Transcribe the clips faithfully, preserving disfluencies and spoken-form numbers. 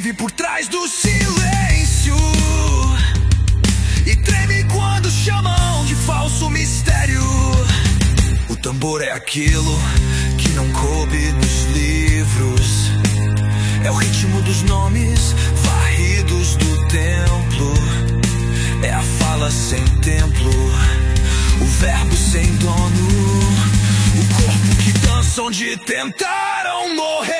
vive por trás do silêncio e treme quando chamam de falso mistério. O tambor é aquilo que não coube nos livros, é o ritmo dos nomes varridos do templo, é a fala sem templo, o verbo sem dono, o corpo que dança onde tentaram morrer.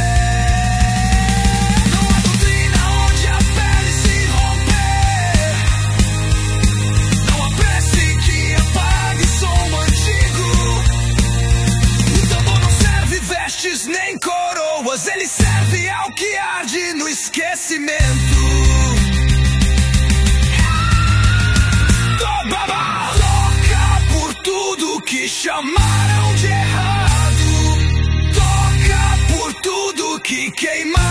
Nem coroas, ele serve ao que arde no esquecimento. Toca por tudo que chamaram de errado, toca por tudo que queimaram.